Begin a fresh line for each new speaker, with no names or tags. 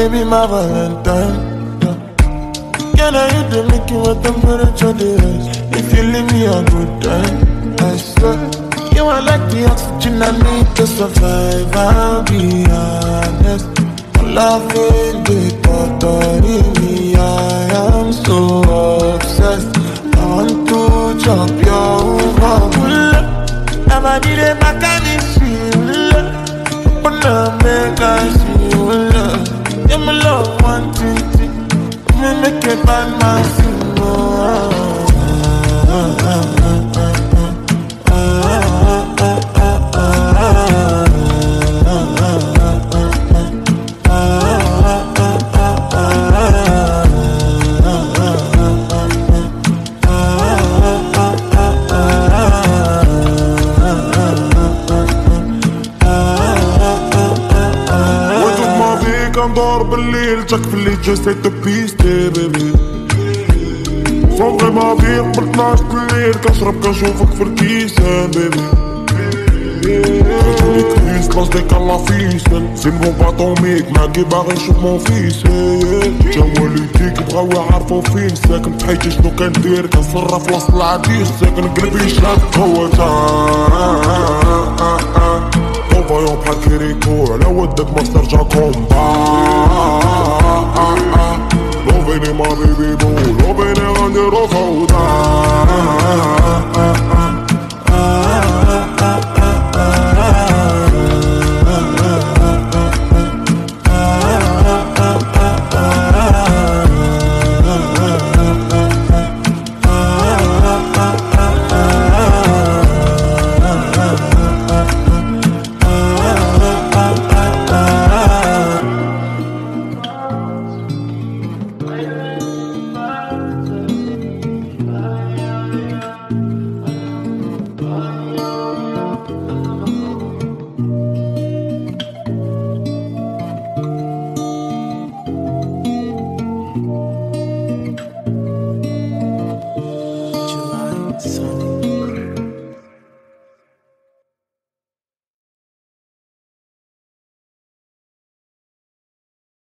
be my Valentine. Can I hit the make you a temperature rise? If you leave me a good time, I swear you are like the oxygen I need to survive. I'll be honest, loving the thought of me. I am so obsessed. I want to chop your heart. Never did it back and it's real. But now make I see you love. Yeah, my love one thing. Me make it bad man sing.
ندور بالليل جاك في اللي جسيت تبيستي بيبي صوغي ما فيك قبل 12 الليل كنشرب كنشوفك في الكيسان بيبي خرجولي كريس بلاصتك الله فيسن زين بون باطوميك معاكي باغي نشوف مون فيس جا والديك بغاو يعرفو فين ساكن بحياتي شنو كندير كنصرف وسط العديس ساكن قلبي شاد هو فايون بحال كيريكو على ودك ما ترجع كومبا لو بيني ما بيبي بو لو بيني غنديرو فوضى